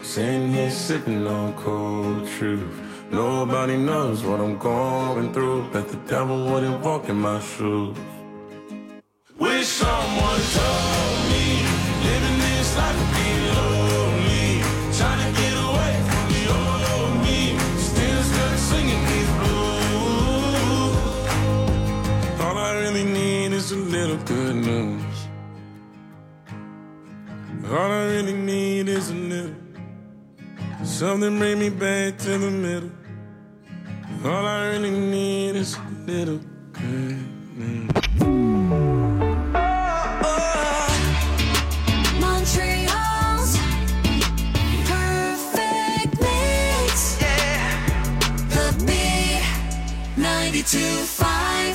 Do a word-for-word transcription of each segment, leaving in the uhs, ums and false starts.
Sitting here sipping on cold truth. Nobody knows what I'm going through. Bet the devil wouldn't walk in my shoes. Wish someone told me living this life would be lonely. Trying to get away from the old me. Still stuck singing these blues. All I really need is a little good news. All I really need is a little. Something bring me back to the middle. All I really need is a little good news. Montreal's perfect mix. Yeah. The B ninety-two point five.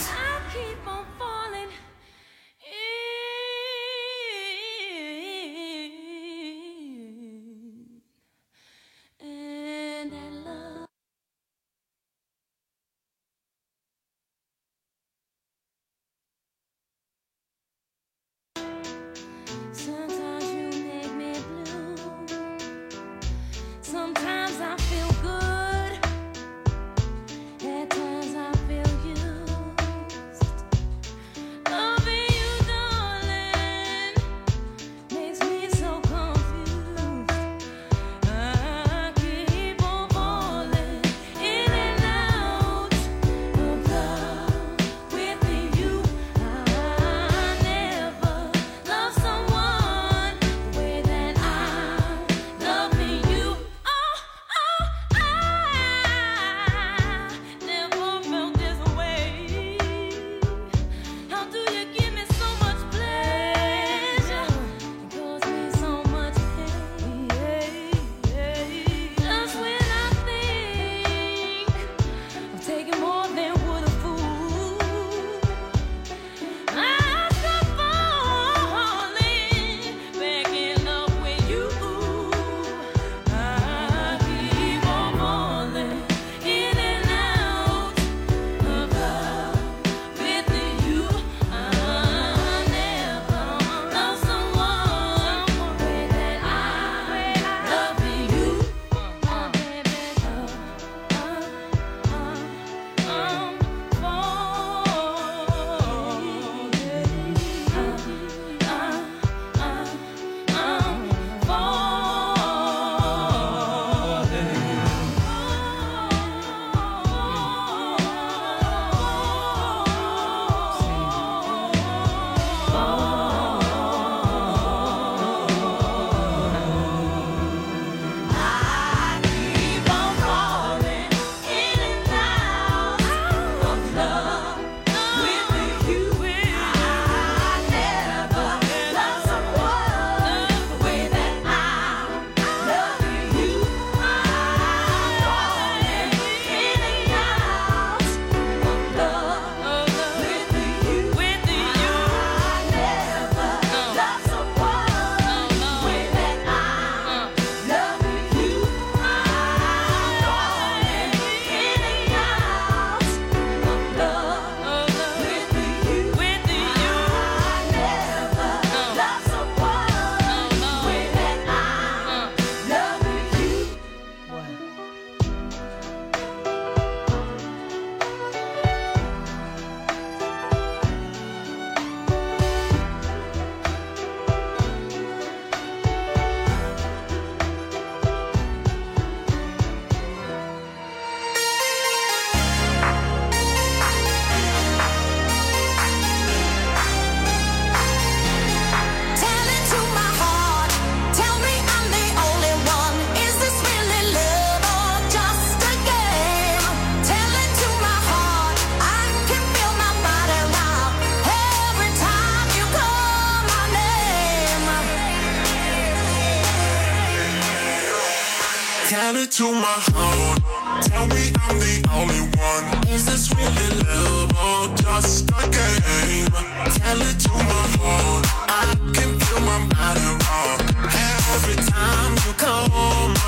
Tell it to my heart. Tell me I'm the only one. Is this really love or just a game? Tell it to my heart. I can feel my body rock every time you call my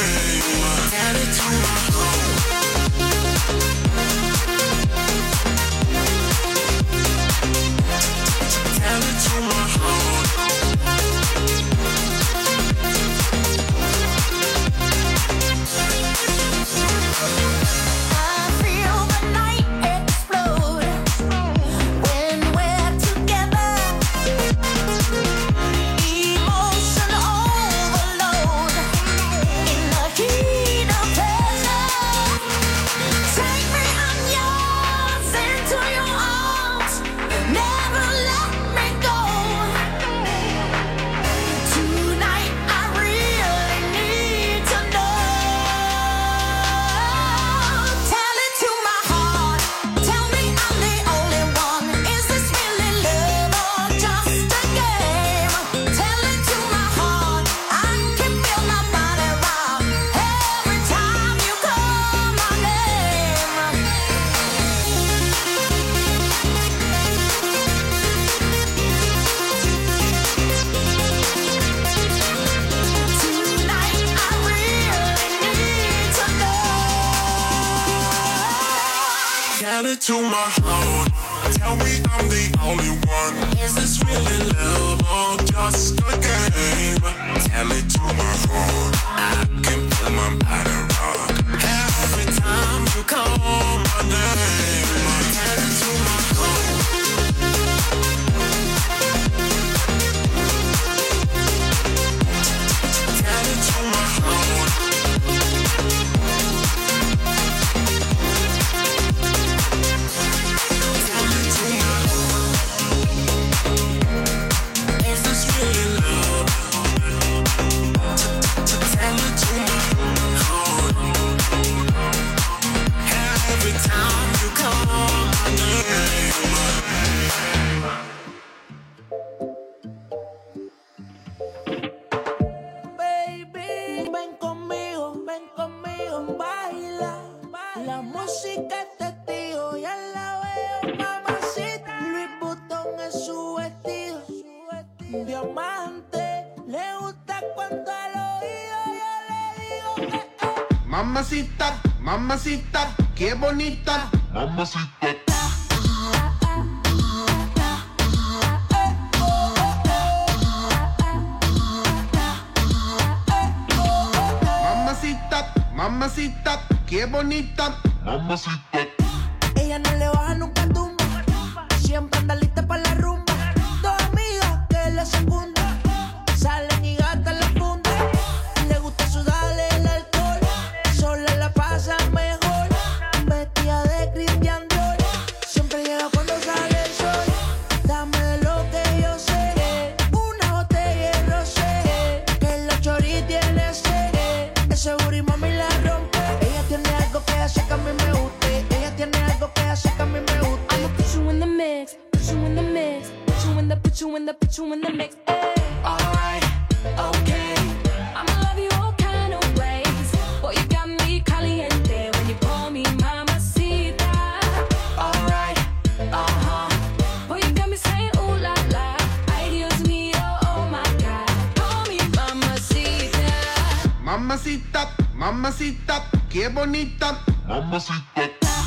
name. Tell it to my heart. Tell it to my heart. Tell it to my heart. Tell me I'm the only one. Is this really love or just a game? Tell it to my heart. I can feel my body rock every time you call my name. Tell it to my heart. Tell it to my heart. Mamacita, mamacita, qué bonita. Mamacita. Mamacita, mamacita, qué bonita. Mamacita. Ella no le baja nunca tumba. Siempre anda lista para la rumba. Dos amigas que la secundan. Salen y gastan la funda. Le gusta sudarle el alcohol. Sola la pasa mejor. Vestida de Christian Dior. Siempre llega cuando sale el sol. Dame de lo que yo sé. Una botella de rosé. Que la chori tiene sed. Ese booty mami la rompe. Ella tiene algo que hace que a mí me guste. Ella tiene algo que hace que a mí me guste. I'ma put you in the mix, put you in the mix, put you in the, put you in the, put you in the mix. Ay. Alright, okay. I'ma love you all kind of ways. Boy, you got me caliente when you call me mamacita. Alright, uh-huh. Boy, you got me saying ooh la la. Ay, Dios mío, oh my God. Call me mamacita. Mamacita, mamacita, qué bonita. Mamacita.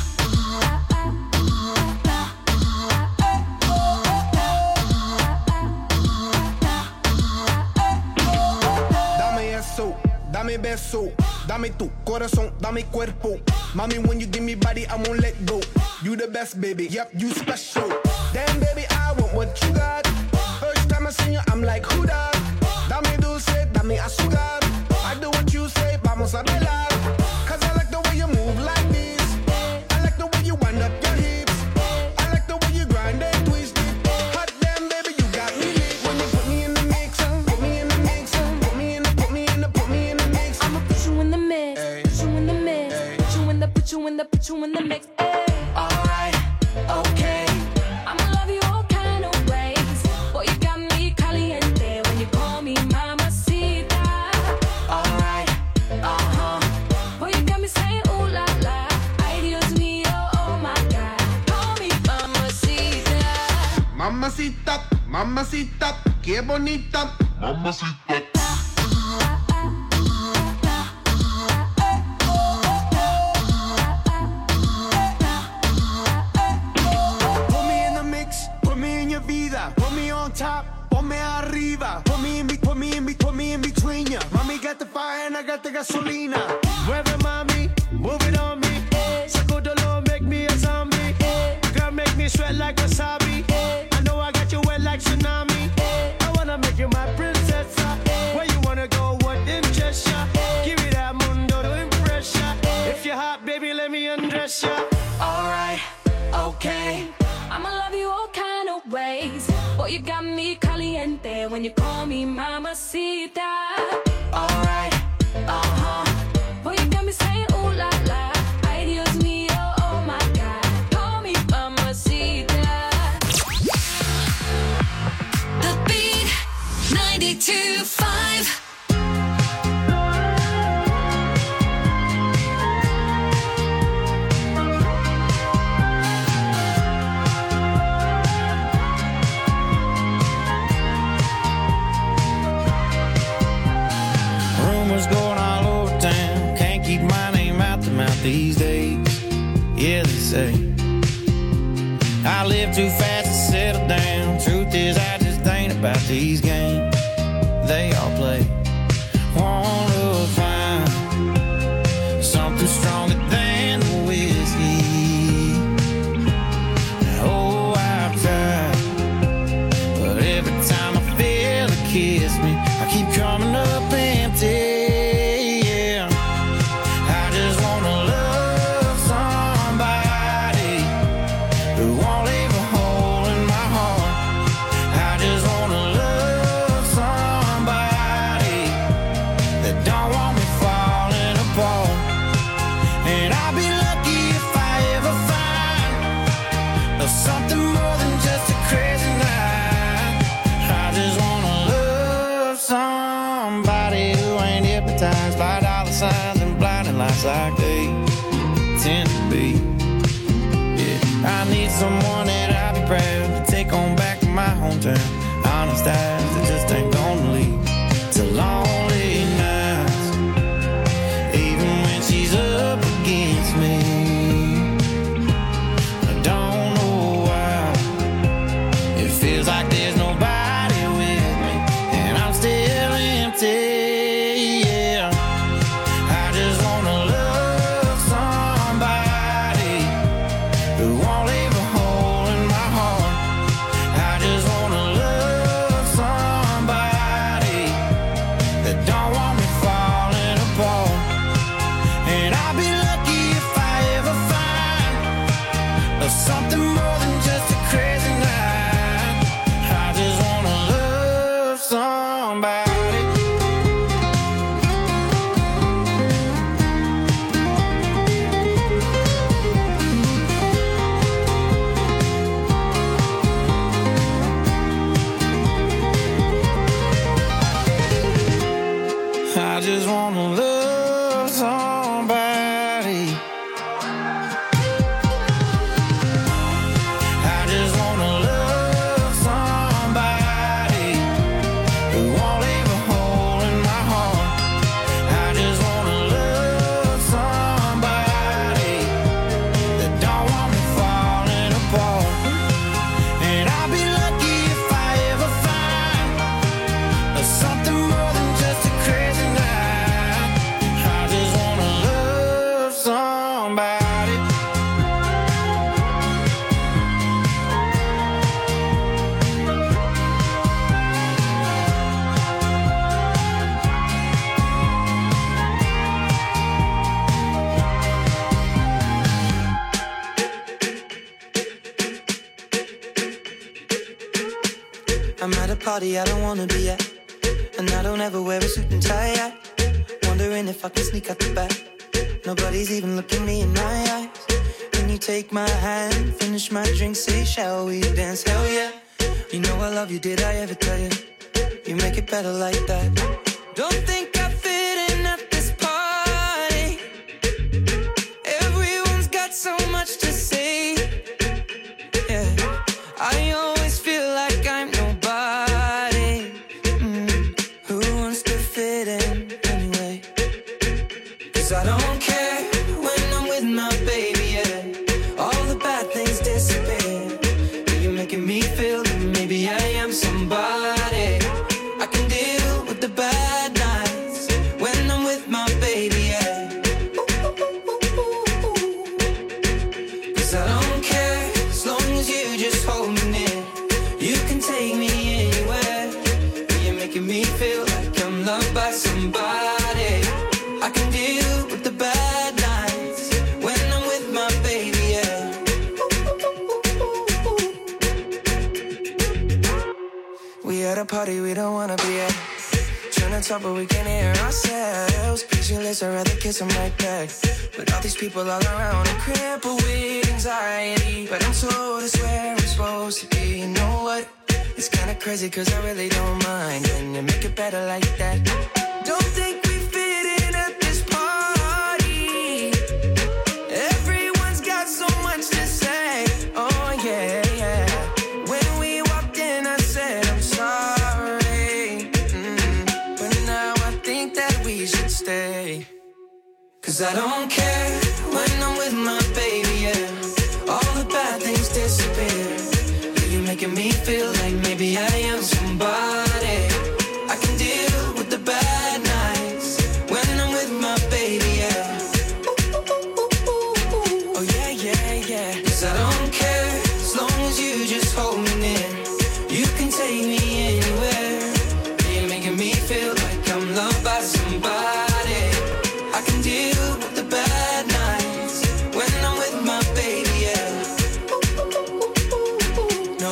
Dame eso, dame beso, dame tu corazón, dame cuerpo. Mommy, when you give me body, I won't let go. You the best, baby, yep, you special. Damn, baby, I want what you got. First time I seen you, I'm like, who that? Dame dulce, dame azúcar. I do what you say, vamos a bailar. Cause I like the way you move like this. I like the way you wind up your hips. I like the way you grind and twist it. Hot damn, baby, you got me lit. When you put me in the mix, put me in the mix, put me in the, put me in the, put me in the mix. I'ma put you in the mix, Ay. put you in the mix, Ay. put you in the, put you in the, put you in the mix. Ay. Alright, okay. I'ma love you all kind of ways. Boy, you got me caliente when you call me mamacita. Alright, uh-huh. Boy, you got me saying ooh la la. Ay, Dios mío, oh my God. Call me mamacita. Mamacita, mamacita, qué bonita. Mamacita. Put me in the mix, put me in your vida. Put me on top, ponme arriba. Put me in, be- put me in, be- put me in between ya. Mommy got the fire and I got the gasolina. Mueve mami, move it on me. Sacudolo, make me a zombie. Girl, make me sweat like wasabi. I know I got you wet like tsunami. I wanna make you my princess. Where you wanna go, what interest ya? Give me that mundo to impress ya. If you're hot, baby, let me undress ya. Alright, okay. I'ma love you all kind of ways. Boy, you got me caliente when you call me mamacita. Alright, uh-huh. Boy, you got me saying ooh la la. Ay, Dios mío, oh my God. Call me mamacita. The Beat ninety-two point five. Rumors going all over town. Can't keep my name out the mouth these days. Yeah, they say I live too fast to settle down. Truth is, I just ain't about these games they all play. Wanna find something stronger than the whiskey. Oh, I've tried, but every time I feel it kiss me, I keep coming up empty. Like they tend to be. Yeah, I need someone that I'll be proud to take on back to my hometown. Honest eyes that just ain't gonna lead to lonely nights, even when she's up against me. I don't know why it feels like there's nobody with me, and I'm still empty. Party I don't wanna be at, and I don't ever wear a suit and tie at. Wondering if I can sneak out the back. Nobody's even looking me in my eyes. When you take my hand, finish my drink, say shall we dance? Hell yeah. You know I love you, did I ever tell you? You make it better like that. Don't think I fit in at this party. Everyone's got so much to say. Yeah, I always feel like I'm nobody. Mm. Who wants to fit in anyway? 'Cause I don't care when I'm with my baby, yeah. All the bad things disappear. You're making me feel that maybe I am somebody. I can deal with the bad nights when I'm with my baby, yeah. 'Cause I don't care as long as you just hold me near. You can take me anywhere. You're making me feel like I'm loved by somebody. I can deal with the bad nights when I'm with my baby, yeah. We at a party we don't wanna be at. Trying to talk but we can't hear ourselves. Pictureless, I'd rather kiss them right back. But all these people all around, I'm crippled with anxiety. But I'm told it's where I'm supposed to be. You know what? It's kinda crazy 'cause I really don't mind. Can you make it better like that? Don't think we fit in at this party. Everyone's got so much to say. Oh yeah, yeah. When we walked in I said I'm sorry. Mm. But now I think that we should stay. 'Cause I don't care when I'm with my baby, yeah. All the bad things disappear. as you just hold me near. You can take me anywhere. You're making me feel like I'm loved by somebody. I can deal with the bad nights when I'm with my baby, yeah. No,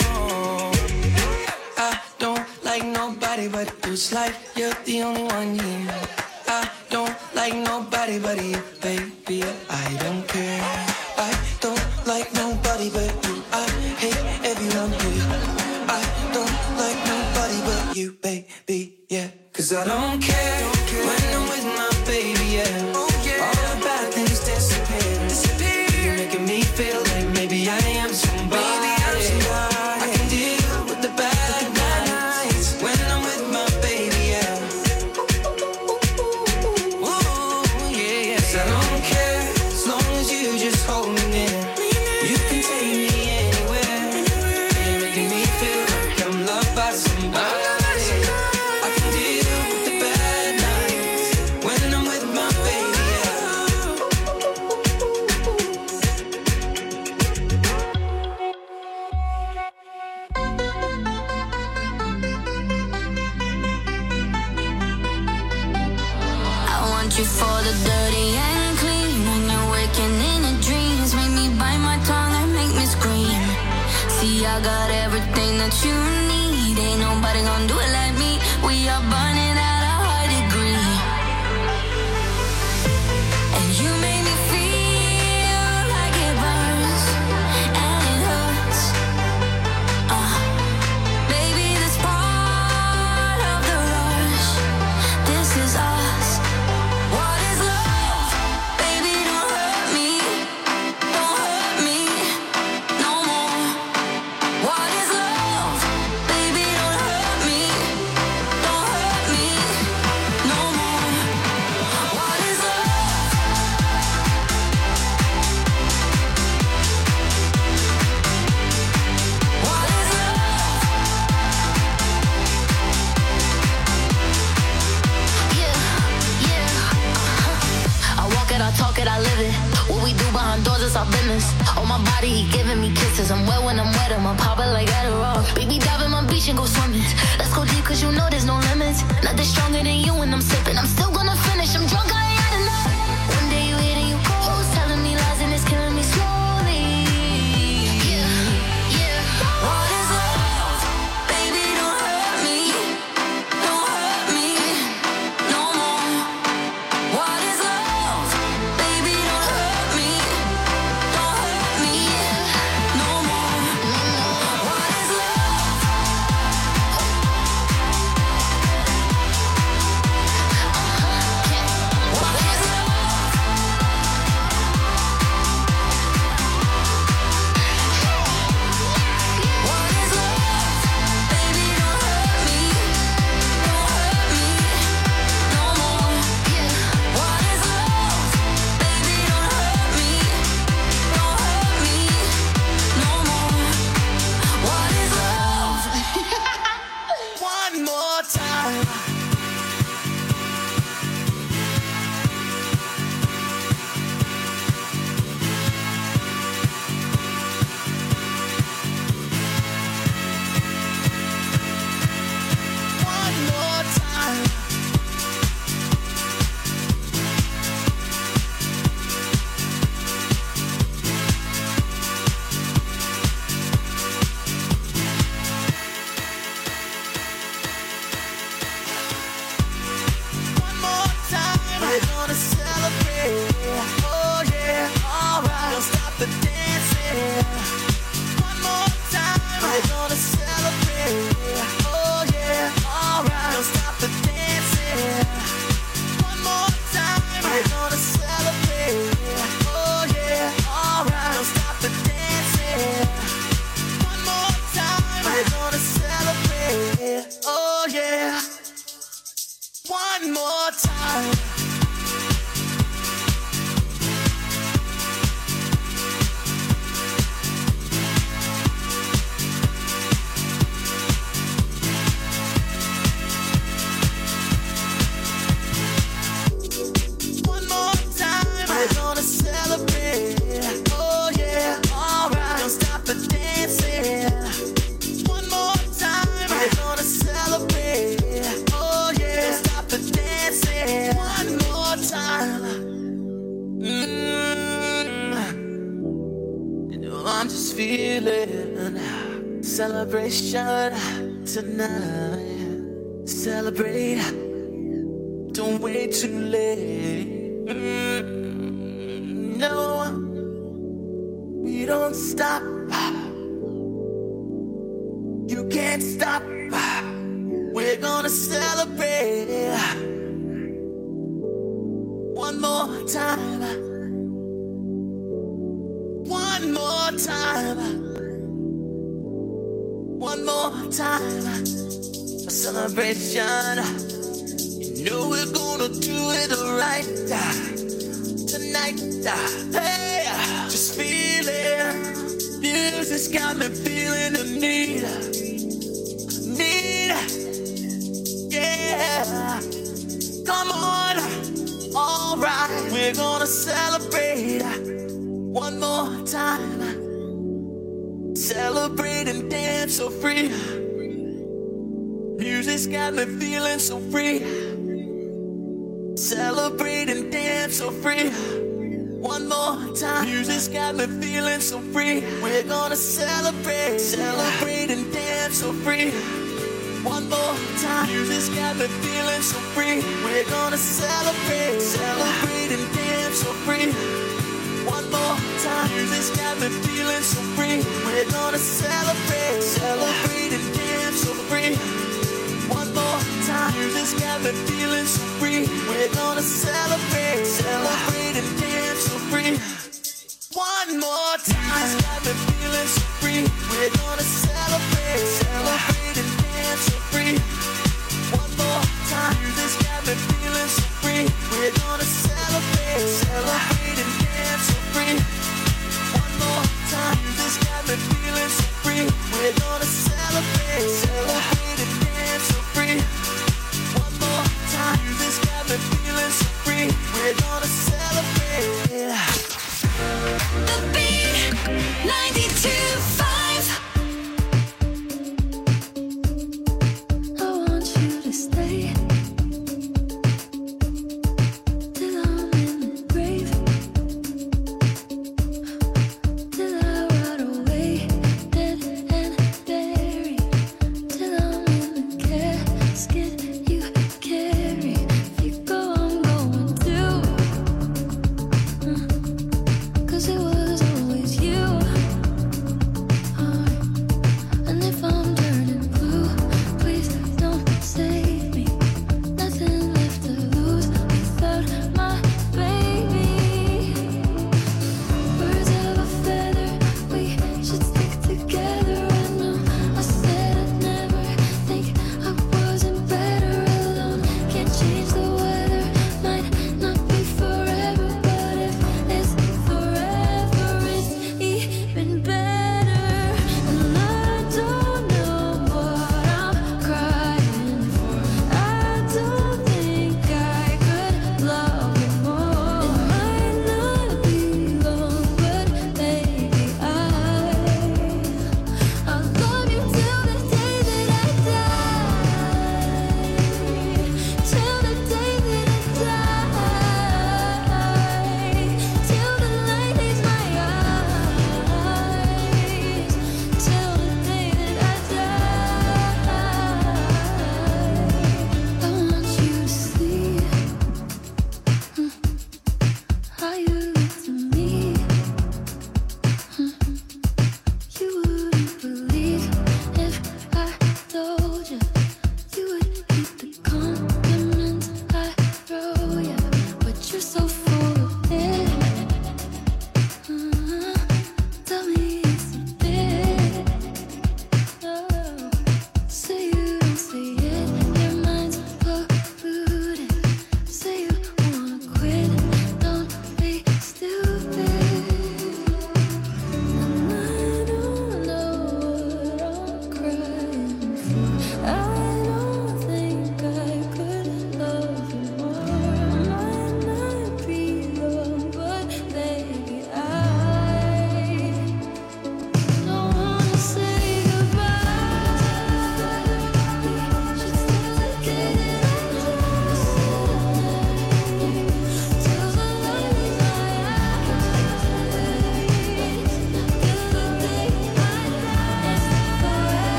I don't like nobody but you. It's like you're the only one here. I don't like nobody but you, baby. I don't care. I don't like nobody but you. I hate everyone here. I don't like nobody but you, baby, yeah. Cause I don't care when I'm with my baby, yeah. All the bad things disappear. You're making me feel like maybe I am somebody. I can deal with the bad nights when I'm with my baby, yeah. Ooh, yeah, yeah. 'Cause I don't care as long as you just hold me near. You can take me anywhere. You're making me feel like I'm loved by somebody. I can deal with the bad nights when I'm with my baby, yeah. I want you for the dirty and clean. When you're waking in your dreams, make me bite my tongue and make me scream. See, I got everything that you need. Ain't nobody gonna do it like me. We are burning at a high degree. And you make me feel like it burns and it hurts. Uh, baby, this part of the rush. This is us. What is love? Baby, don't hurt me. Don't hurt me no more. What is love? Baby, don't hurt me. Don't hurt me no more. What is love? What is love? Yeah, yeah. uh-huh. I walk it, I talk it, I live it. What we do behind doors is our business. On my body, he giving me kisses. I'm wet when I'm wet, I'm popping like Adderall. Baby, dive in my beach and go swimming. Let's go deep, cause you know there's no limits. Nothing stronger than you when I'm sipping. I'm still gonna finish, I'm drunk, I ain't had enough. One day you hit and you close, telling me lies and it's killing me slowly. Yeah, yeah. What is love? Baby, don't hurt me. Don't hurt me no more. What is love? Baby, don't hurt me. Don't hurt me no more. What is love? Uh-huh. I'm just feeling celebration tonight. Celebrate, don't wait too late. Mm, no, we don't stop. You can't stop. We're gonna celebrate one more time. One more time. One more time. A celebration. You know we're gonna do it right tonight. Hey, just feel it. Music's got me feeling the need. Need. Yeah. Come on. All right. We're gonna celebrate one more time. Celebrate and dance so free. Music's got me feeling so free. Celebrate and dance so free. One more time. Music's got me feeling so free. We're gonna celebrate. Celebrate and dance so free. One more time. Music's got me feeling so free. We're gonna celebrate. Celebrate and dance so free. One more time. Music's got me feeling so free. We're gonna celebrate. Celebrate and dance so free. One more time. Music's got me feeling so free. We're gonna celebrate. Celebrate and dance so free. One more time. Music's got me feeling so free. We're gonna celebrate. Celebrate and dance so free. One more time. Music's got me feeling so free. We're gonna celebrate. Celebrate and dance so free. One more time. Music's got me feeling so free. We're gonna celebrate. Celebrate and dance so free. One more time. Music's got me feeling so free. We're gonna celebrate. The Beat ninety-two five. I want you to stay till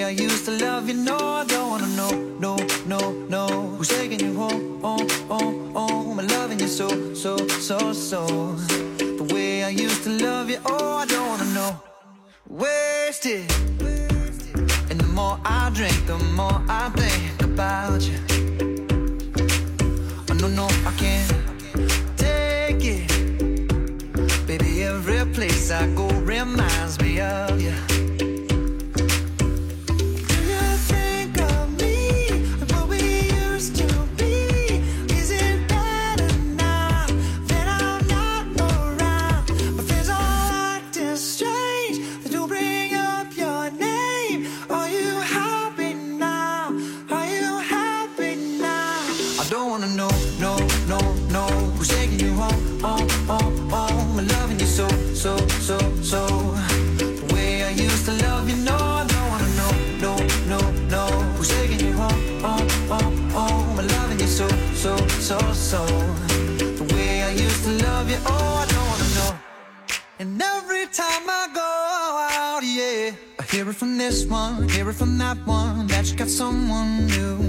I used to love you, no, I don't wanna know, no, no, no. Who's taking you home, oh, oh, oh. I'm loving you so, so, so, so. The way I used to love you, oh, I don't wanna know. Wasted. And the more I drink, the more I think about you. Oh, no, no, I can't take it. Baby, every place I go reminds me of you. So, so, the way I used to love you, no, I don't wanna know, no, no, no. Who's taking you home, oh, oh, oh. I'm loving you so, so, so, so. The way I used to love you, oh, I don't wanna know. And every time I go out, yeah, I hear it from this one, hear it from that one, that you got someone new,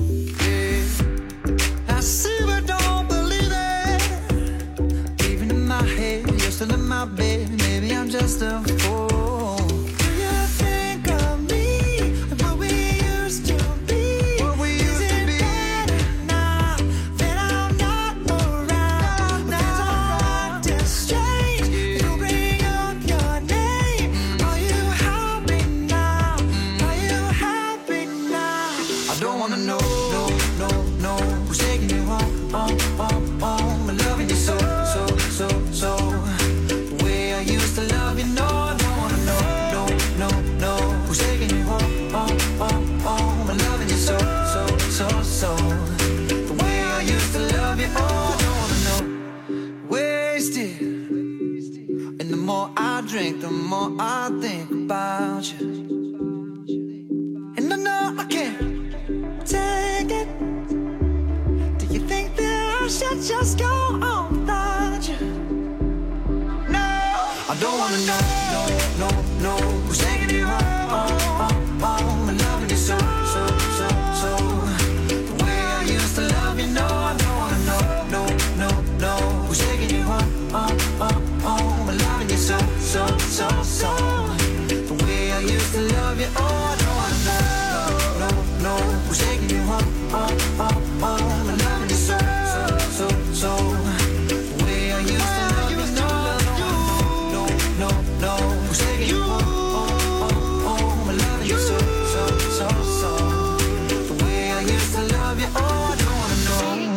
yeah. I see but don't believe it. Even in my head, you're still in my bed. Maybe I'm just a fool. Do you think of me and what we used to be? What we used Is to it be? Better now that I'm not around? No, things are acting strange. Yeah. You bring up your name. Mm. Are you happy now? Mm. Are you happy now? I don't wanna know, no, no, no. Who's taking you home? Oh, oh, oh. I'm loving you so, so, so, so. Used to love you, no, I don't wanna know, no, no, no. Who's taking you home, oh, oh, oh. I'm loving you so, so, so, so. The way I used to love you, oh, I don't wanna know. Wasted. And the more I drink, the more I think about you. And I know I can't take it. Do you think that I should just go on without you? I don't wanna know, no, no, no. Who's taking you home, oh, oh, oh. I'm loving you so, so, so, so. The way I used to love you, no, I don't wanna know, no, no, no. Who's taking you home, oh, oh, oh. I'm loving you so, so, so, so. The way I used to love you, oh, I don't wanna know, no, no, no. Who's taking you home, oh, oh, oh. I'm loving you so, so, so, so. The way I used to love you, no, no, no, who's taking you home? Oh, oh, oh, I'm loving you so, so, so, so. The way I used to love you, oh, I don't wanna know.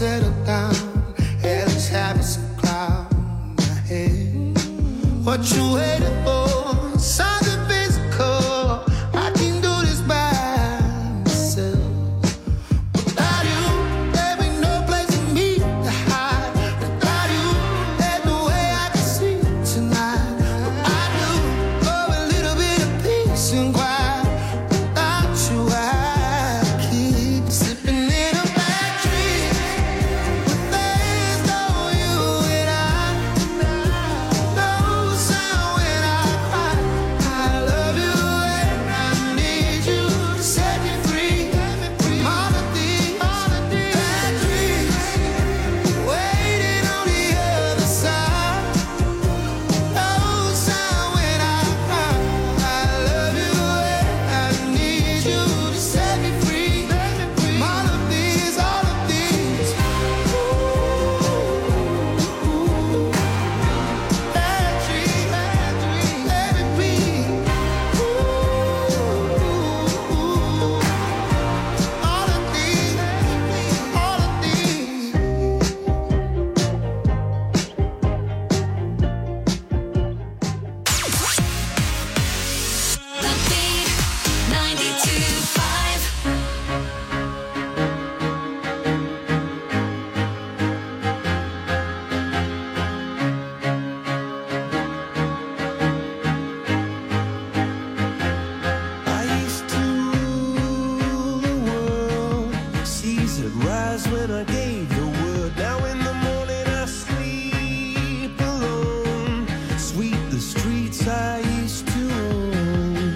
settle down. Hey, let's have some cloud in my head. What you waiting for? Something physical. I can do this by myself. Without you, there ain't no place for me to hide. Without you, there's no way I can sleep tonight. But I do for a little bit of peace and quiet. Without you, I keep slipping in a bad dream. But there's no you and I. No sound when I cry. I love you and I need you to set me free from all of these bad dreams. Waiting on the other side. No sound when I cry. I love you and I need you to set me free from all of these, all of these. Bad dreams, bad dreams, let me be. All of these, all of these. The Beat ninety-two point five. I used to rule the world. Seas would rise when I gave the word. Now in the morning I sleep alone. Sweep the streets I used to own.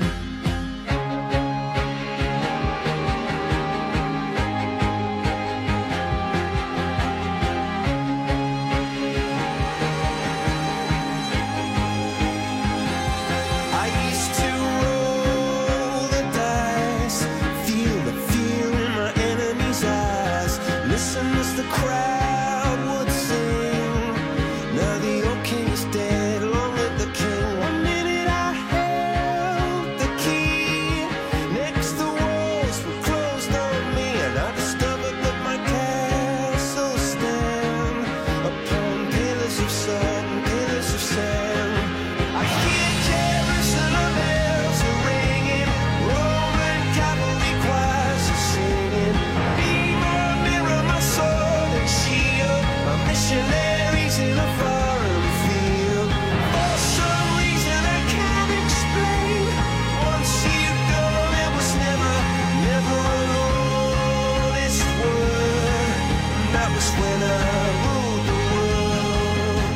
I used to roll the dice, feel the fear in my enemy's eyes. Listen as the crowd would sing. Now the old king is dead, long live the king. One minute I held the key. Next the walls were closed on me, and I discovered that my castle stand upon pillars of salt and pillars of sand. I hear Jerusalem bells are ringing, Roman cavalry choirs are singing. Be my mirror, my sword and shield, my missionaries in a foreign field. For some reason I can't explain, once you go, there was never, never an honest word. That was when I ruled the world.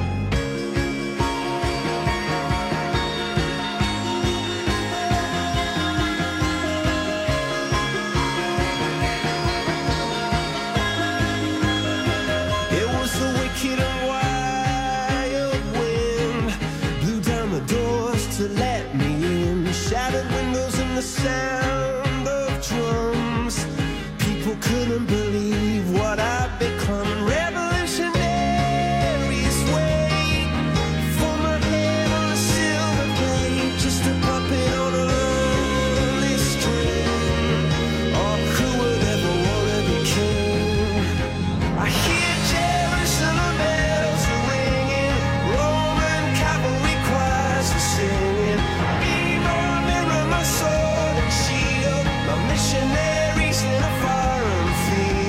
It was the wicked and wild wind, blew down the doors to let me in. Shattered windows and the sound of drums. People couldn't believe what I'd become. Revolutionaries wait for my head on a silver plate, just a puppet on a lonely string. Oh, who would ever wanna be king? I hear Jerusalem bells are ringing, Roman cavalry choirs are singing. Be my mirror, my sword and shield, my missionaries in a foreign field.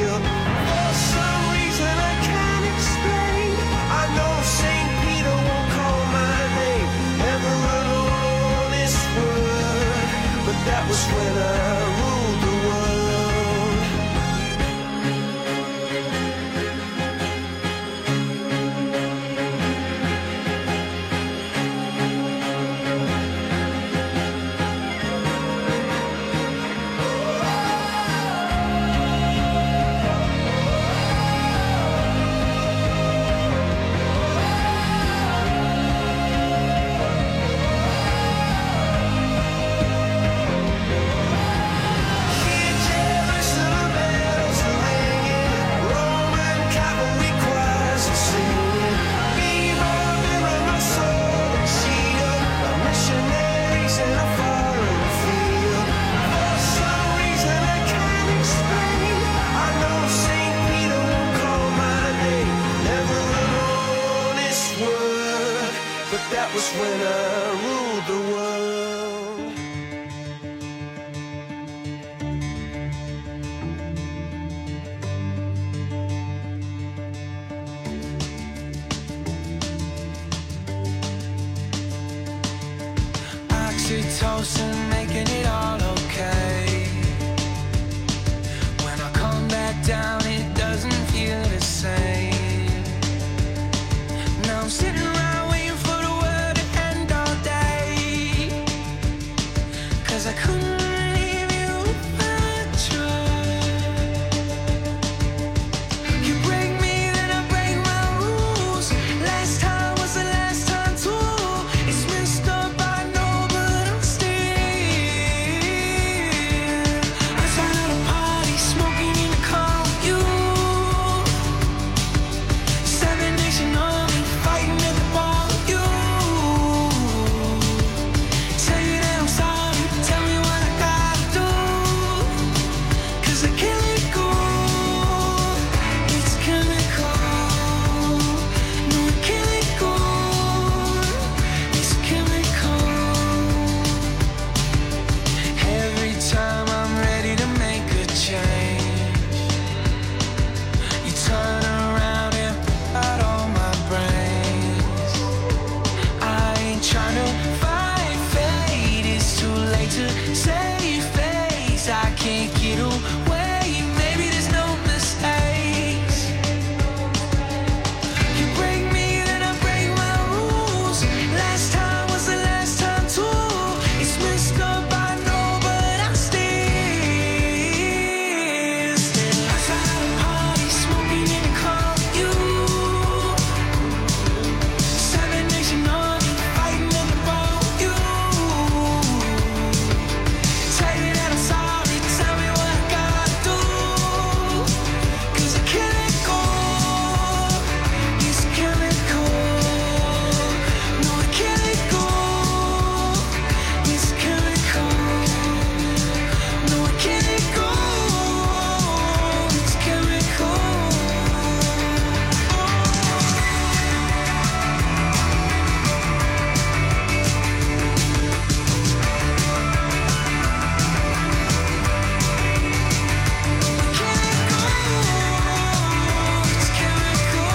was when I ruled the world. Oxytocin making it all okay. When I come back down, it doesn't feel the same. Now I'm sitting around waiting for the world to end all day. 'Cause I couldn't leave you if I tried. You break me, then I break my rules. Last time was the last time too. It's messed up, I know, but I'm still outside of the party, smoking in the car with you. Seven Nation Army fighting at the bar with you. Tell you that I'm sorry, tell me what I gotta do. 'Cause I can't let go. It's chemical. No, I can't let go. It's chemical. Every time I'm ready to make a change, you turn around and put out all my brains. I ain't trying to fight fate, it's too late to save face. I can't get away, maybe there's no mistakes. You break me, then I break my rules. Last time was the last time too. It's messed up, I know, but I'm still still outside the party, smoking in the car with you. Seven Nation Army fighting at the bar with you. Tell you that I'm sorry, tell me what I gotta do. 'Cause I can't let go. It's chemical. No, I can't let go. It's chemical. No, I can't let go. It's chemical. It's chemical.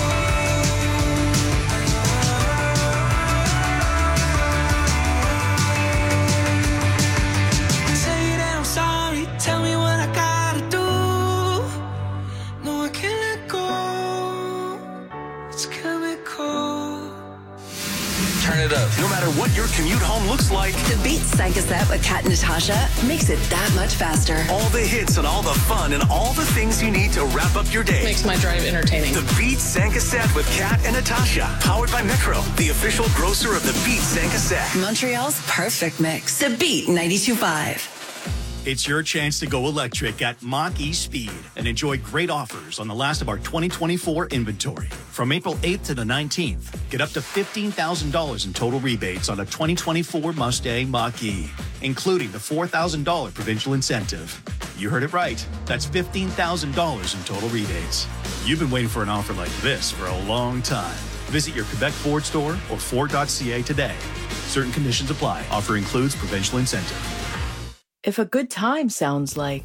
Tell you that I'm sorry, tell me what I gotta do. No, I can't let go. It's chemical. Turn it up. No matter what your commute home looks like, The Beat Psych Cassette with Kat and Natasha makes it that much faster. all the hits and all the fun and all the things you need to wrap up your day. Makes my drive entertaining. The Beat Sankaset with Kat and Natasha. Powered by Metro, the official grocer of the Beat Sankaset. Montreal's perfect mix. The Beat ninety-two point five. It's your chance to go electric at Mach-E Speed and enjoy great offers on the last of our twenty twenty-four inventory. From April eighth to the nineteenth, get up to fifteen thousand dollars in total rebates on a twenty twenty-four Mustang Mach-E, including the four thousand dollars provincial incentive. You heard it right. That's fifteen thousand dollars in total rebates. You've been waiting for an offer like this for a long time. Visit your Quebec Ford store or Ford dot C A today. Certain conditions apply. Offer includes provincial incentive. If a good time sounds like,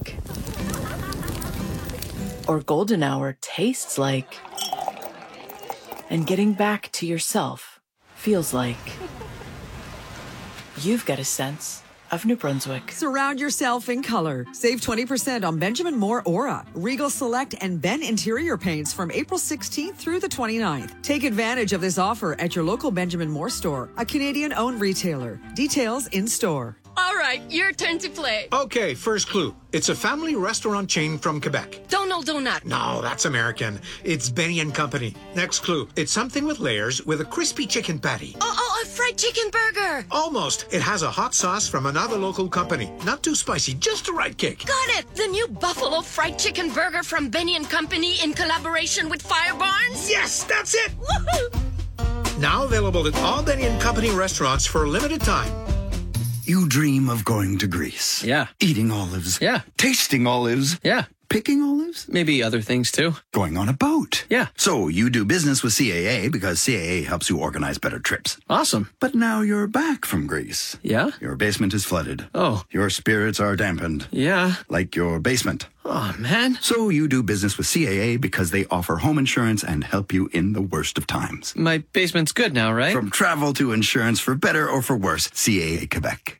or golden hour tastes like, and getting back to yourself feels like, you've got a sense of New Brunswick. Surround yourself in color. Save twenty percent on Benjamin Moore Aura, Regal Select, and Ben Interior Paints from April sixteenth through the twenty-ninth. Take advantage of this offer at your local Benjamin Moore store, a Canadian-owned retailer. Details in store. All right, your turn to play. Okay, first clue. It's a family restaurant chain from Quebec. Donald Donut. No, that's American. It's Benny and Company. Next clue. It's something with layers with a crispy chicken patty. Oh, oh, a fried chicken burger. Almost. It has a hot sauce from another local company. Not too spicy, just the right kick. Got it. The new Buffalo Fried Chicken Burger from Benny and Company in collaboration with Fire Barns. Yes, that's it. Woohoo! Now available at all Benny and Company restaurants for a limited time. You dream of going to Greece. Yeah. Eating olives. Yeah. Tasting olives. Yeah. Picking olives? Maybe other things too. Going on a boat? Yeah. So you do business with C A A because C A A helps you organize better trips. Awesome. But now you're back from Greece. Yeah? Your basement is flooded. Oh. Your spirits are dampened. Yeah. Like your basement. Oh, man. So you do business with C A A because they offer home insurance and help you in the worst of times. My basement's good now, right? From travel to insurance, for better or for worse, C A A Quebec.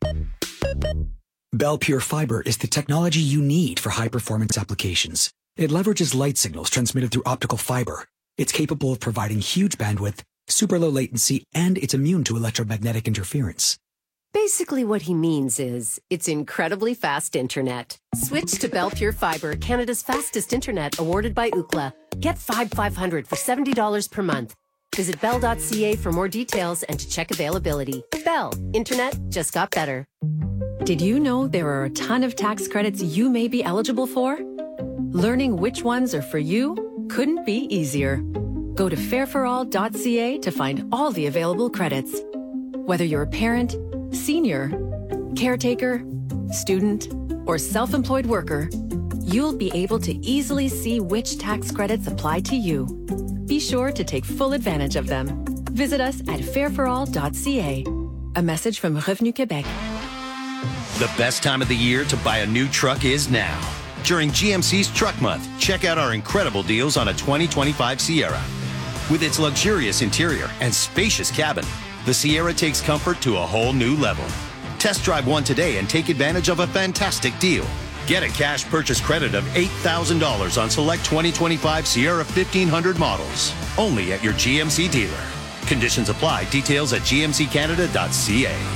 Bell Pure Fiber is the technology you need for high-performance applications. It leverages light signals transmitted through optical fiber. It's capable of providing huge bandwidth, super low latency, and it's immune to electromagnetic interference. Basically what he means is, it's incredibly fast internet. Switch to Bell Pure Fiber, Canada's fastest internet, awarded by Ookla. Get five five hundred for seventy dollars per month. Visit bell dot c a for more details and to check availability. Bell. Internet just got better. Did you know there are a ton of tax credits you may be eligible for? Learning which ones are for you couldn't be easier. Go to fair for all dot c a to find all the available credits. Whether you're a parent, senior, caretaker, student, or self-employed worker, you'll be able to easily see which tax credits apply to you. Be sure to take full advantage of them. Visit us at fair for all dot c a. A message from Revenu Québec. The best time of the year to buy a new truck is now. During G M C's Truck Month, check out our incredible deals on a twenty twenty-five Sierra. With its luxurious interior and spacious cabin, the Sierra takes comfort to a whole new level. Test drive one today and take advantage of a fantastic deal. Get a cash purchase credit of eight thousand dollars on select twenty twenty-five Sierra fifteen hundred models. Only at your G M C dealer. Conditions apply. Details at g m c canada dot c a.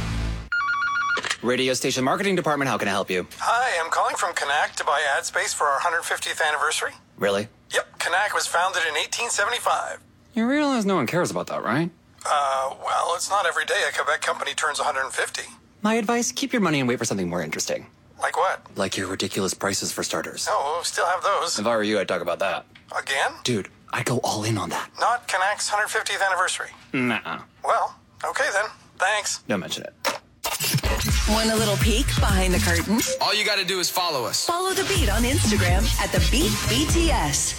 Radio station marketing department, how can I help you? Hi, I'm calling from Canac to buy ad space for our one hundred fiftieth anniversary. Really? Yep, Canac was founded in eighteen seventy-five. You realize no one cares about that, right? Uh, well, it's not every day a Quebec company turns one hundred fifty. My advice, keep your money and wait for something more interesting. Like what? Like your ridiculous prices for starters. Oh, we'll still have those. If I were you, I'd talk about that. Again? Dude, I'd go all in on that. Not Canac's one hundred fiftieth anniversary. Nuh-uh. Well, okay then. Thanks. Don't mention it. Want a little peek behind the curtain? All you gotta do is follow us. Follow The Beat on Instagram at The Beat B T S.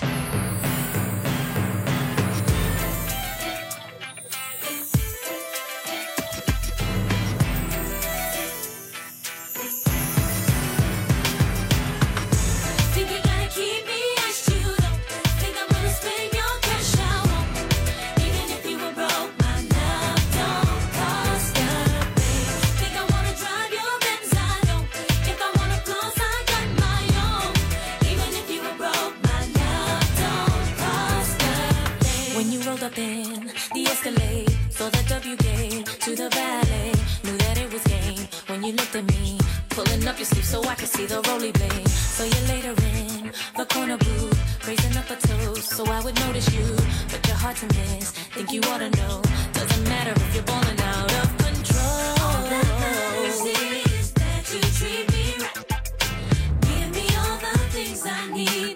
Up in the Escalade, saw the W game to the valet. Knew that it was game when you looked at me, pulling up your sleeve so I could see the roly blade. So you later in the corner booth, raising up a toast so I would notice you, but you're hard to miss. Think you ought to know, doesn't matter if you're balling out of control. All that matters is that you treat me right. Give me all the things I need.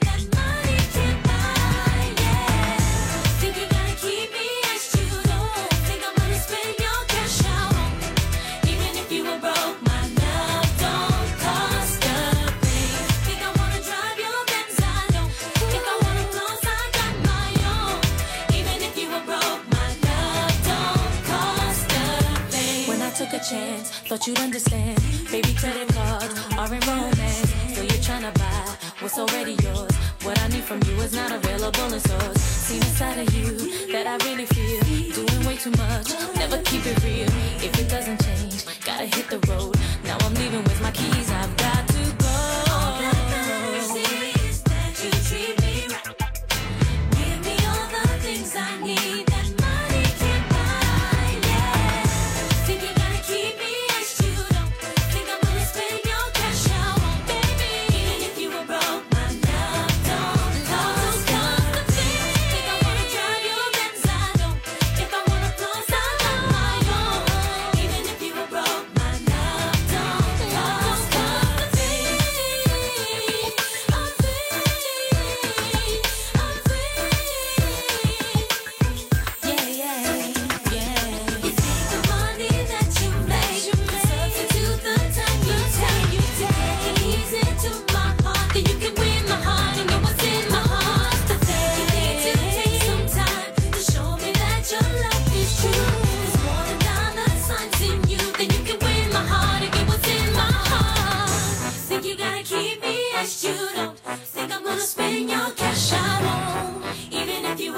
Chance, thought you'd understand. Baby, credit cards are in romance. So you're trying to buy what's already yours. What I need from you is not available in stores. Seen a side of you that I really feel. Doing way too much, never keep it real. If it doesn't change, gotta hit the road. Now I'm leaving with my keys, I've got to go. All that matters is that you treat me right. Give me all the things I need.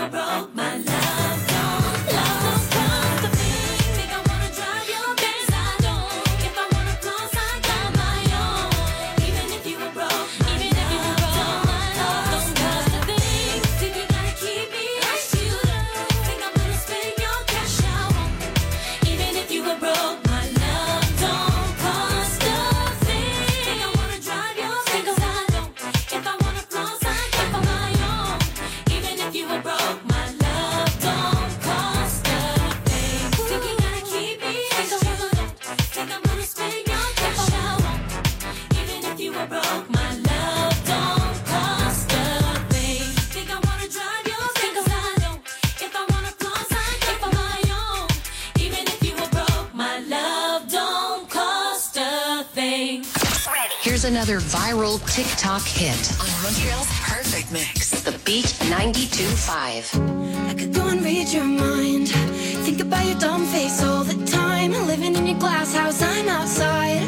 were broke, my love don't love cost a thing. Think I wanna drive your Benz, I don't. If I wanna floss, I got my own. Even if you were broke, even if you were broke, my love don't cost a thing. Think you gotta keep me like you do. Think I'm gonna spend your cash, I won't. Even if you were broke, my love don't cost a thing. Think I wanna drive your Benz, I don't. If I wanna floss, I got my own. Even if you were broke, my love don't cost a thing. Think you gotta keep me like you do. Think I'm gonna spend your cash, I won't. Even if you were broke, my love don't cost a thing. Think I wanna drive your Benz, I don't. If I wanna floss, I got my own. Even if you were broke, my love don't cost a thing. Here's another viral TikTok hit On Montreal's perfect mix. The Beat ninety-two point five. I could go and read your mind. Think about your dumb face all the time. Living in your glass house, I'm outside.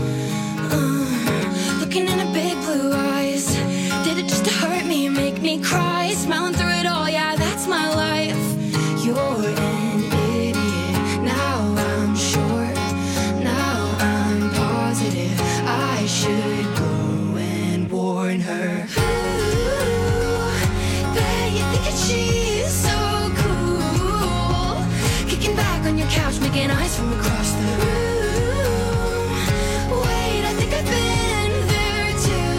Uh, looking in her big blue eyes. Did it just to hurt me, make me cry? Smiling through it all, yeah, that's my life. You're an idiot. Now I'm sure. Now I'm positive. I should go and warn her. Ooh, bet you think that she's so cool. Kicking back on your couch, making eyes from across the room. Wait, I think I've been there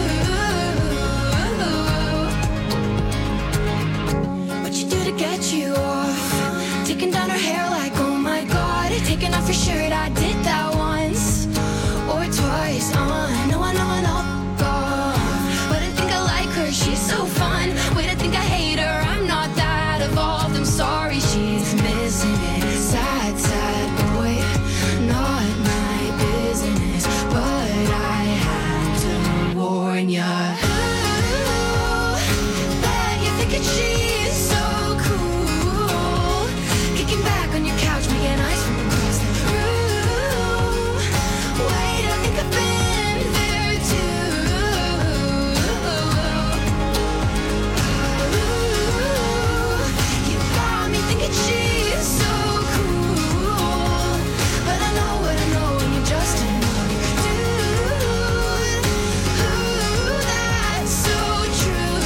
too. What you do to get you off? Taking down her hair like, oh my god. Taking off your shirt, I did that once or twice. Uh, I know, I know, I know. God. But I think I like her, she's so fun. Wait, I think I hate her, I'm not that evolved. I'm sorry, she's missing it. Sad, sad boy, not my business. But I had to warn ya. Ooh, bet you think that she's so cool. Kicking back on your couch, making eyes from across the room. Wait, I think I've been there too. Ooh, you got me thinking she's so cool. But I know what I know, and you're just another dude. Ooh, that's so true.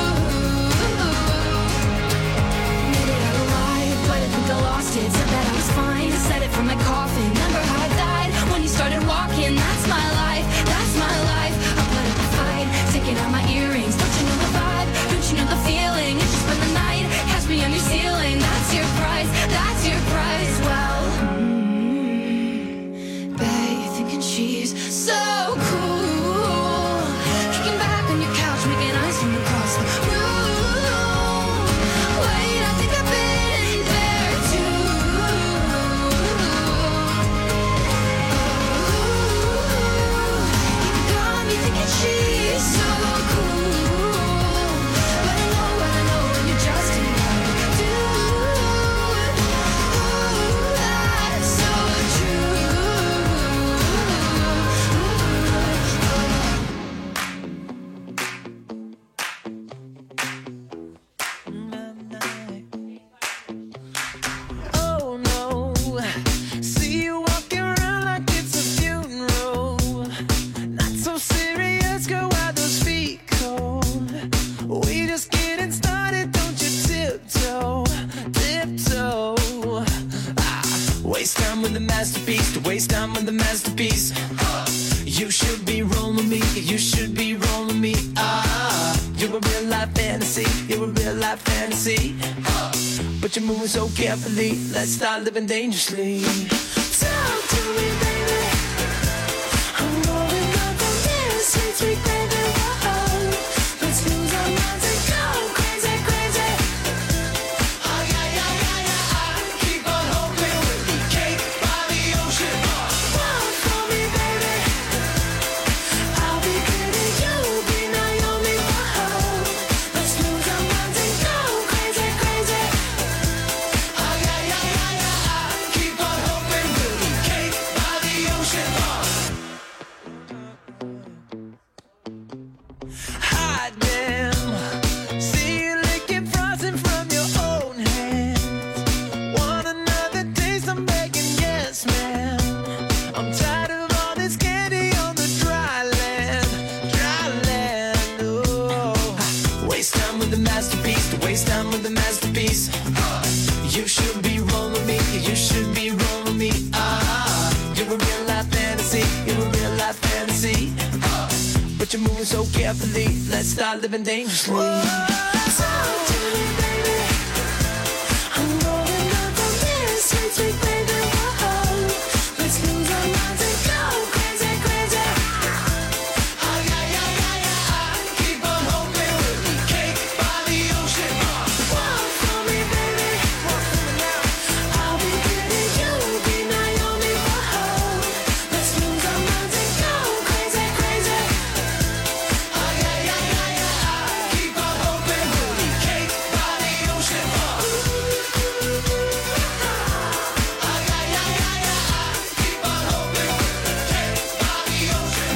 Admitted I lied, but I think I lost it. Said that I was fine, I said it from my coffin. Remember how I died when you started walking? That's my life, that's my life. I put up a fight, taking out my earrings. Don't you know the vibe? Don't you know the feeling? It's just spend the night, catch me on your ceiling. That's your price, that's your price. Well, mm, bet you're thinking she's so cool. Kicking back on your couch, making eyes from across the room. Wait, I think I've been there too. You got me thinking she's so cool. But I know what I know, and you're just another dude. Ooh, that's so Oh no, see you walking around like it's a funeral. Not so serious, girl, why those feet cold? We just getting started, don't you tiptoe, tiptoe. Ah, waste time with the masterpiece, to waste time with the masterpiece. You should be rolling me, you should be rolling me. Ah, you're a real life fantasy, you're a real life fantasy. But you're moving so carefully, let's start living dangerously. Talk to me, baby. I'm rolling up from this sweet, sweet baby. Whoa. Let's lose our minds and go crazy, crazy. Oh, yeah, yeah, yeah, yeah. Keep on hoping we'll be cake by the ocean. Walk for me, baby. I'll be pretty, you'll be Naomi. Whoa. Let's lose our minds and go crazy, crazy. Oh, yeah, yeah, yeah, yeah. Keep on hoping we'll be cake by the ocean. masterpiece. You should be rolling me, you should be rolling me. Ah, you're a real life fantasy, you're a real life fantasy. But you're moving so carefully, let's start living dangerously. Talk to me, baby. I'm rolling up on this sweet, sweet baby. Whoa, let's lose our minds and go crazy, crazy. Ay, ay, ay, ay, ay. Keep on hoping we'll be cake by the ocean. Walk for me, baby. Walk for me now. I'll be good and you'll be Naomi. Whoa, let's lose our minds and go crazy, crazy. Ay, ay, ay, ay, ay. Keep on hoping we'll be cake by the ocean. Ay, ay, ay, ay, ay. Keep on hoping we'll be cake by the ocean.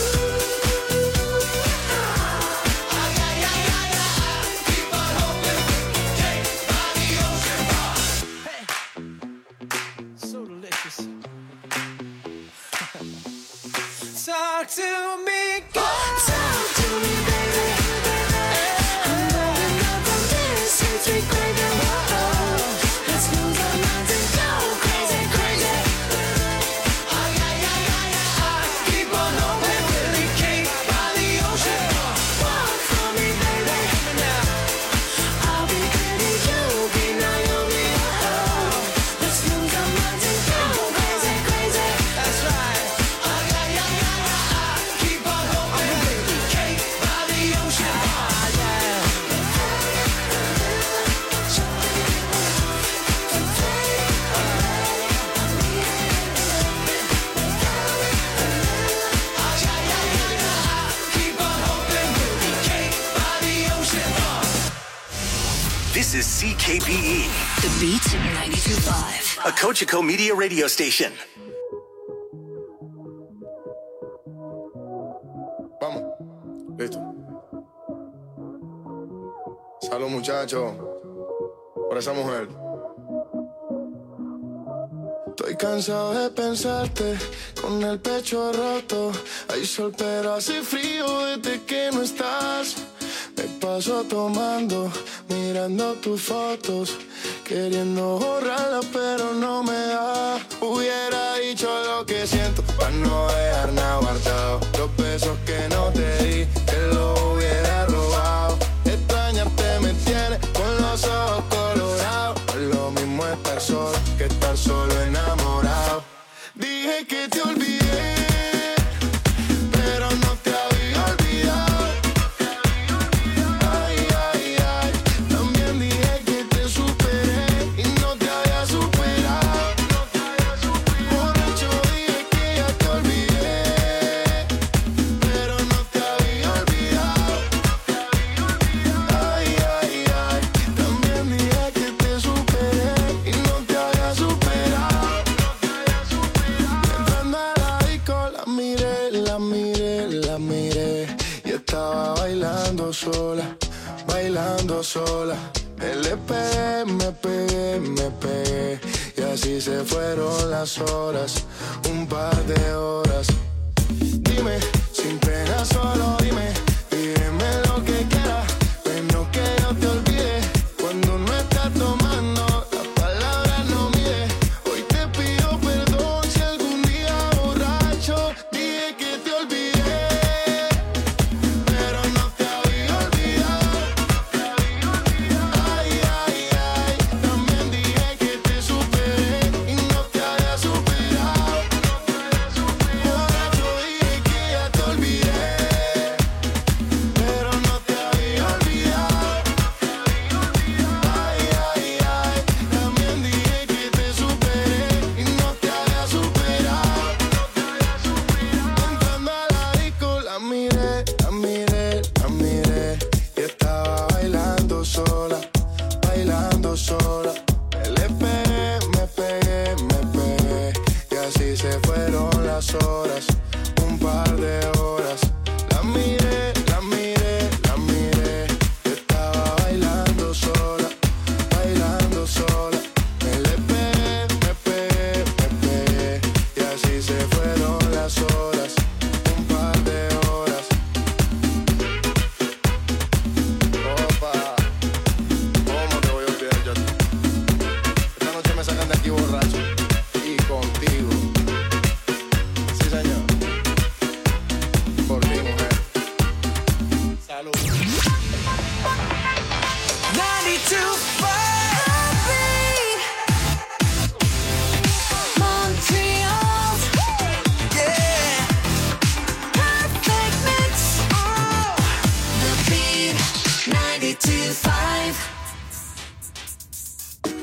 Ay, ay, ay, ay, ay. Keep on hoping we'll be cake by the ocean. Hey, so delicious. Talk to me, girl. Talk to me, baby. I'm rolling up on this sweet, sweet gravy. Whoa, let's lose our minds and go crazy, crazy. Ay, ay, ay, ay, ay. Keep on hoping we'll be cake by the ocean. Walk for me, baby. I'll be good and you'll be Naomi. Whoa, let's lose our minds and go crazy, crazy. That's right. Ay, ay, ay, ay, ay. Keep on hoping we'll be cake by the ocean. Ah, yeah. Keep on hoping we'll be cake by the ocean. This is C K P E, The Beat ninety-two point five. a Cogeco Media radio station. Vamos, listo. Salud, muchachos, por esa mujer. Estoy cansado de pensarte con el pecho roto. Hay sol pero hace frío desde que no estás. Me paso tomando, mirando tus fotos, queriendo borrarlas pero no me da. Hubiera dicho lo que siento para no dejar nada guardado. Los besos que no te di, que lo hubiera robado. Extrañarte me tiene con los ojos colorados. No es lo mismo estar solo que estar solo enamorado. Dije que te olvidé, pero no te había olvidado. Ay, ay, ay. También dije que te superé y no te había superado. Borracho dije que ya te olvidé, pero no te había olvidado. Ay, ay, ay. También dije que te superé y no te había superado. Entrando a la disco la miré, la miré, la miré y estaba bailando sola, bailando sola. Me le pegué, me pegué, me pegué y así se fueron las horas, un par de horas. Dime, sin pena solo dime, dime lo que quieras, pero que yo te olvide. Cuando no estás tomando, las palabras no mide. Hoy te pido perdón si algún día borracho dije que te olvidé, pero no te había olvidado. Ay, ay, ay. También dije que te superé y no te había superado. Borracho dije que ya te olvidé, pero no te había olvidado. Ay, ay, ay. También dije que te superé y no te había superado. Entrando a la disco la miré, la miré, la miré y estaba bailando sola, bailando sola. Me le pegué, me pegué, me pegué y así se fueron las horas, un par de horas. La miré, la miré, la miré y estaba bailando sola, bailando sola. Me le pegué, me pegué, me pegué y así se fueron las horas, un par de horas. Opa, ¿cómo te voy a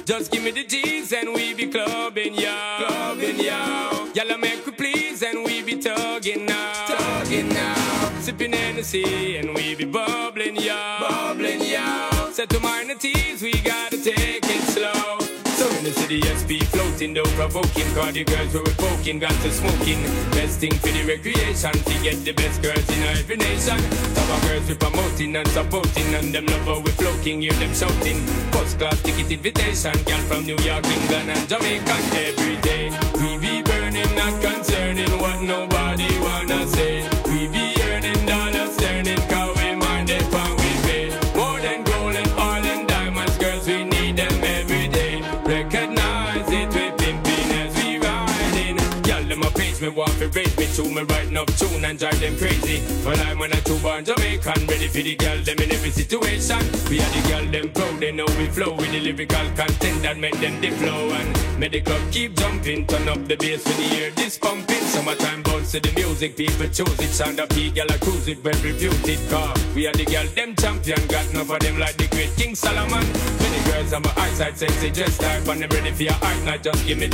Just give me the G's and we be clubbing, yo. Clubbing, yo. Y'all make we please and we be tugging now. Tugging now. Sipping Hennessy and we be bubbling, yo. Bubbling, yo. Set to minor teas, we gotta take it slow. So in the city, S P floating, though provoking. Cause the girls who were poking, got to smoking. Best thing for the recreation, to get the best girls in every nation. Some of girls we promoting and supporting, and them lover we floating, hear them shouting. First class ticket invitation, girl from New York, England and Jamaica. Every day, we be burning, not concerning what nobody wanna say. We be earning dollars, turning, cause we mind it when we pay. More than gold and oil and diamonds, girls, we need them every day. Recognize it, we pimping as we riding. Y'all them a page me, want to raise me to me, writing up tune and drive them crazy. Well, I'm when I two born Jamaican, ready for the girl them in every situation. We are the girl them proud, they know we flow with the lyrical content that make them the flow. And make the club keep jumping, turn up the bass when you hear this pumping. Summertime bounce to the music, people choose it. Sound up, the girl I cruise it, well reputed car. We are the girl them champion, got enough of them like the great King Solomon. Many girls on my eyesight, sexy, just type, and them ready for your art night. Just give me